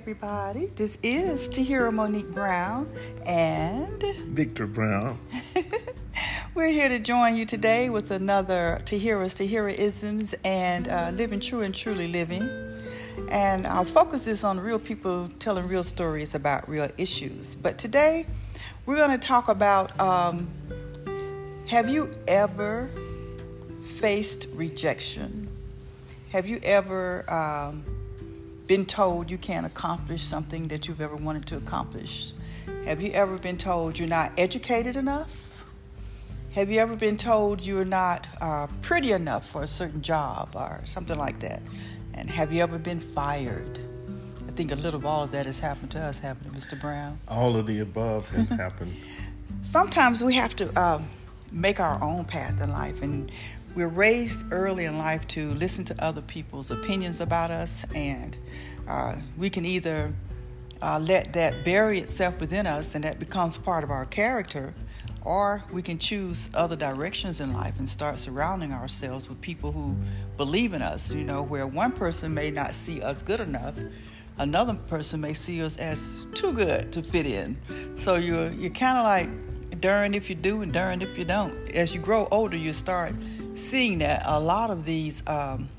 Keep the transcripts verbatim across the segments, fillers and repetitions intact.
everybody. This is Tahira Monique Brown and Victor Brown. We're here to join you today with another Tahira's Tahira-isms and uh, Living True and Truly Living. And our focus is on real people telling real stories about real issues. But today we're going to talk about um, have you ever faced rejection? Have you ever um, been told you can't accomplish something that you've ever wanted to accomplish? Have you ever been told you're not educated enough? Have you ever been told you're not uh, pretty enough for a certain job or something like that? And have you ever been fired? I think a little of all of that has happened to us, haven't it, Mister Brown? All of the above has happened. Sometimes we have to uh, make our own path in life, and we're raised early in life to listen to other people's opinions about us, and uh, we can either uh, let that bury itself within us and that becomes part of our character, or we can choose other directions in life and start surrounding ourselves with people who believe in us, you know, where one person may not see us good enough, another person may see us as too good to fit in. So you're, you're kind of like darned if you do and darned if you don't. As you grow older, you start seeing that a lot of these um,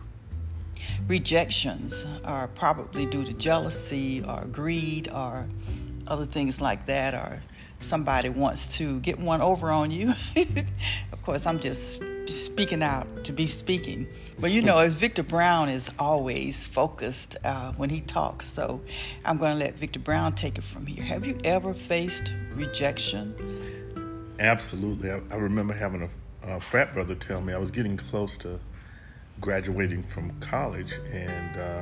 rejections are probably due to jealousy or greed or other things like that, or somebody wants to get one over on you. Of course, I'm just speaking out to be speaking. But you know, as Victor Brown is always focused uh, when he talks, so I'm going to let Victor Brown take it from here. Have you ever faced rejection? Absolutely. I, I remember having a A frat brother tell me I was getting close to graduating from college and uh,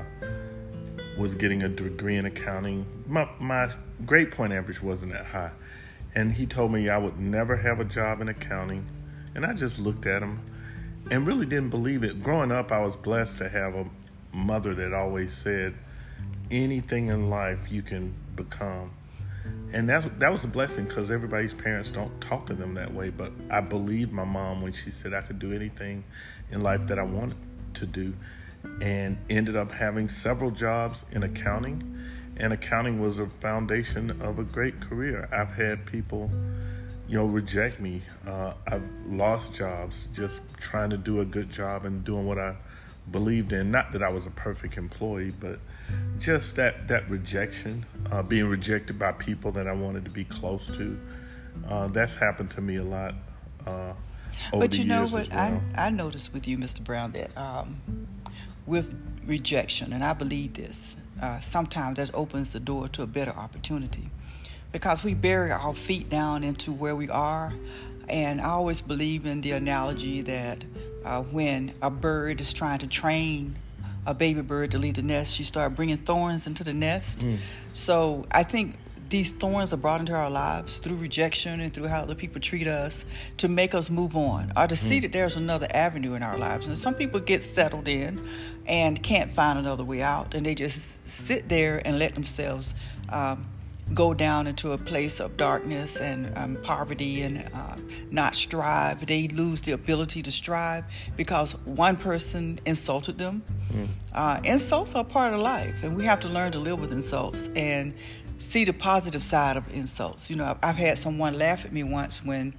was getting a degree in accounting. My, my grade point average wasn't that high. And he told me I would never have a job in accounting. And I just looked at him and really didn't believe it. Growing up, I was blessed to have a mother that always said, anything in life you can become. And that's, that was a blessing because everybody's parents don't talk to them that way. But I believed my mom when she said I could do anything in life that I wanted to do, and ended up having several jobs in accounting. And accounting was a foundation of a great career. I've had people, you know, reject me. Uh, I've lost jobs just trying to do a good job and doing what I believed in. Not that I was a perfect employee, but just that, that rejection, uh, being rejected by people that I wanted to be close to. Uh, that's happened to me a lot uh, over But the you know years what, as well. I, I noticed with you, Mister Brown, that um, with rejection, and I believe this, uh, sometimes that opens the door to a better opportunity, because we bury our feet down into where we are. And I always believe in the analogy that uh, when a bird is trying to train a baby bird to leave the nest, she started bringing thorns into the nest. Mm. So I think these thorns are brought into our lives through rejection and through how other people treat us to make us move on, or to mm. see that there's another avenue in our lives. And some people get settled in and can't find another way out, and they just sit there and let themselves um, go down into a place of darkness and um, poverty and uh, not strive. They lose the ability to strive because one person insulted them. Mm. Uh, insults are part of life, and we have to learn to live with insults and see the positive side of insults. You know, I've had someone laugh at me once when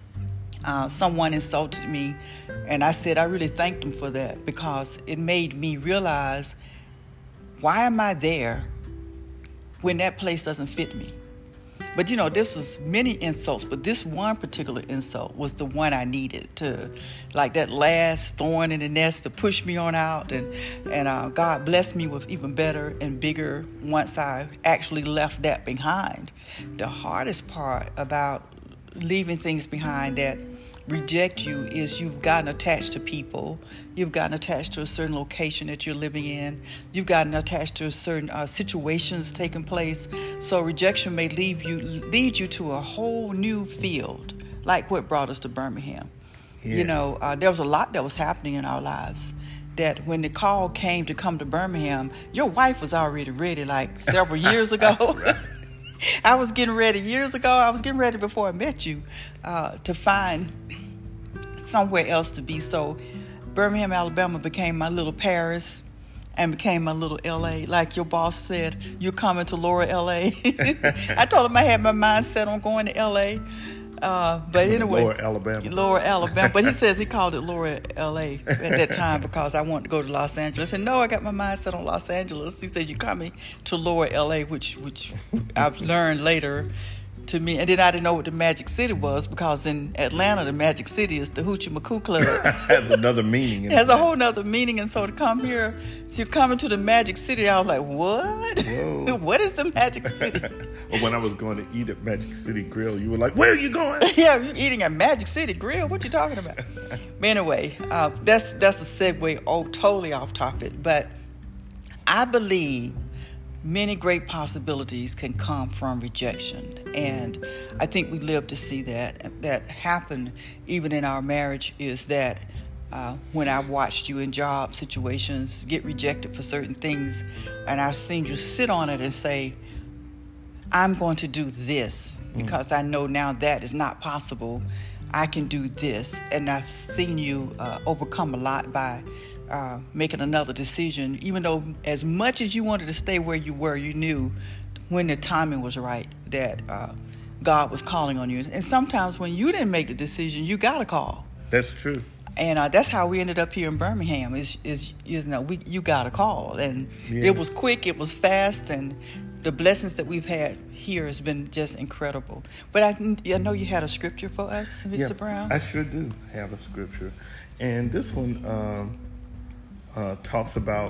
uh, someone insulted me, and I said I really thanked them for that, because it made me realize, why am I there when that place doesn't fit me? But you know, this was many insults, but this one particular insult was the one I needed to, like that last thorn in the nest to push me on out. And, and uh, God blessed me with even better and bigger once I actually left that behind. The hardest part about leaving things behind that reject you is you've gotten attached to people, you've gotten attached to a certain location that you're living in, you've gotten attached to certain uh, situations taking place. So rejection may leave you lead you to a whole new field, like what brought us to Birmingham. Yes. You know, uh, there was a lot that was happening in our lives, that when the call came to come to Birmingham, your wife was already ready like several years ago. Right. I was getting ready years ago. I was getting ready before I met you uh, to find somewhere else to be. So Birmingham, Alabama became my little Paris. and became a little L A. Like your boss said, you're coming to Laura, L A. I told him I had my mind set on going to L A. Uh, but anyway, Lower Alabama. Lower Alabama. But he says he called it Lower L A at that time because I wanted to go to Los Angeles. And no, I got my mind set on Los Angeles. He said, you're coming to Lower L A, which which I've learned later to me. And then I didn't know what the Magic City was because in Atlanta, the Magic City is the Hoochie Macoo Club. Has another meaning. It has a whole nother meaning. And so to come here, so you're coming to the Magic City, I was like, what? Whoa. What is the Magic City? Well, when I was going to eat at Magic City Grill, you were like, where are you going? Yeah, you're eating at Magic City Grill. What you talking about? But anyway, uh, that's that's a segue oh, totally off topic. But I believe many great possibilities can come from rejection. And I think we live to see that. That happened even in our marriage is that uh, when I watched you in job situations get rejected for certain things, and I've seen you sit on it and say, I'm going to do this because I know now that is not possible. I can do this. And I've seen you uh, overcome a lot by uh, making another decision. Even though as much as you wanted to stay where you were, you knew when the timing was right that uh, God was calling on you. And sometimes when you didn't make the decision, you got a call. That's true. And uh, that's how we ended up here in Birmingham. Is is you know we you got a call, and Yeah. it was quick, it was fast, and the blessings that we've had here has been just incredible. But I, I know you had a scripture for us, Mister Yeah, Brown. I sure do have a scripture. And this one um, uh, talks about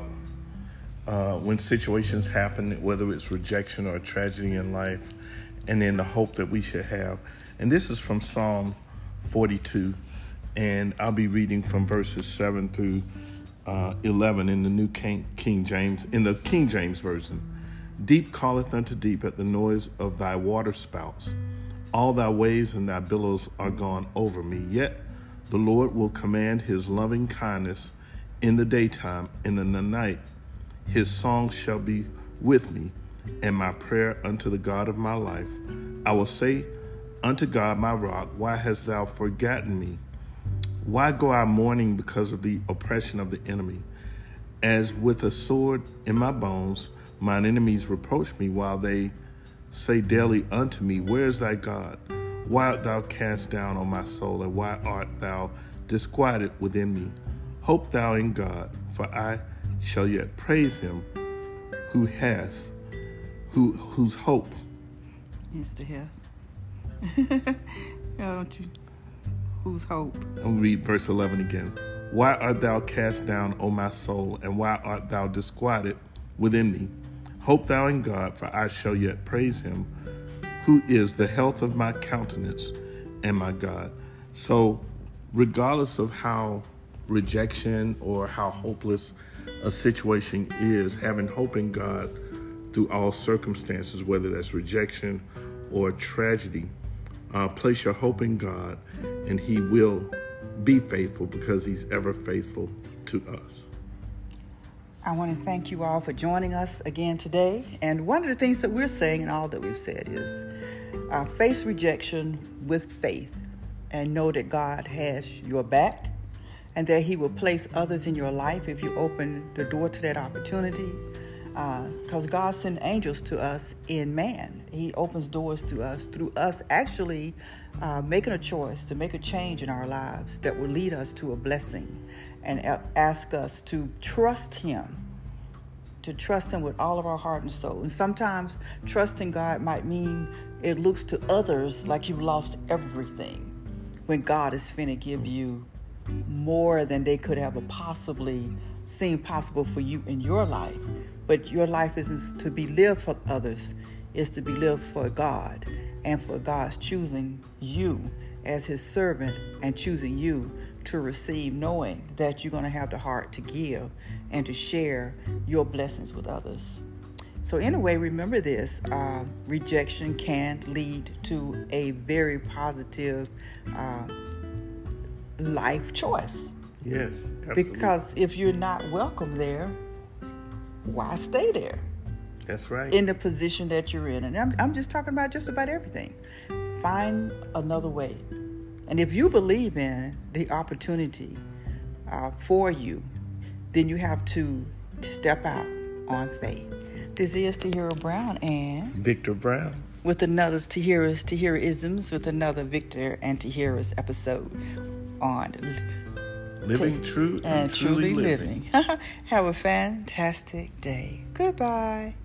uh, when situations happen, whether it's rejection or a tragedy in life, and then the hope that we should have. And this is from Psalm forty-two. And I'll be reading from verses seven through uh, eleven in the New King, King James, in the King James Version. Deep calleth unto deep at the noise of thy waterspouts. All thy waves and thy billows are gone over me. Yet the Lord will command his loving kindness in the daytime, and in the night his song shall be with me, and my prayer unto the God of my life. I will say unto God my rock, why hast thou forgotten me? Why go I mourning because of the oppression of the enemy? As with a sword in my bones, mine enemies reproach me, while they say daily unto me, where is thy God? Why art thou cast down, O my soul, and why art thou disquieted within me? Hope thou in God, for I shall yet praise him who has, who whose hope. Mister Hess. Don't you? Whose hope? I'll read verse eleven again. Why art thou cast down, O my soul, and why art thou disquieted within me? Hope thou in God, for I shall yet praise him, who is the health of my countenance and my God. So regardless of how rejection or how hopeless a situation is, having hope in God through all circumstances, whether that's rejection or tragedy, uh, place your hope in God, and he will be faithful because he's ever faithful to us. I want to thank you all for joining us again today. And one of the things that we're saying in all that we've said is uh, face rejection with faith and know that God has your back and that he will place others in your life if you open the door to that opportunity. Because uh, God sent angels to us in man. He opens doors to us through us actually uh, making a choice to make a change in our lives that will lead us to a blessing and ask us to trust him, to trust him with all of our heart and soul. And sometimes trusting God might mean it looks to others like you've lost everything when God is finna give you more than they could have possibly seen possible for you in your life. But your life isn't to be lived for others. It's to be lived for God, and for God's choosing you as his servant and choosing you to receive, knowing that you're going to have the heart to give and to share your blessings with others. So anyway, remember this, uh, rejection can lead to a very positive uh, life choice. Yes, absolutely. Because if you're not welcome there, why stay there? That's right. In the position that you're in. And I'm, I'm just talking about just about everything. Find another way. And if you believe in the opportunity uh, for you, then you have to step out on faith. This is Tahira Brown and Victor Brown with another Tahira's Tahira-isms with another Victor and Tahira's episode on Living t- True and, and Truly, truly Living. living. Have a fantastic day. Goodbye.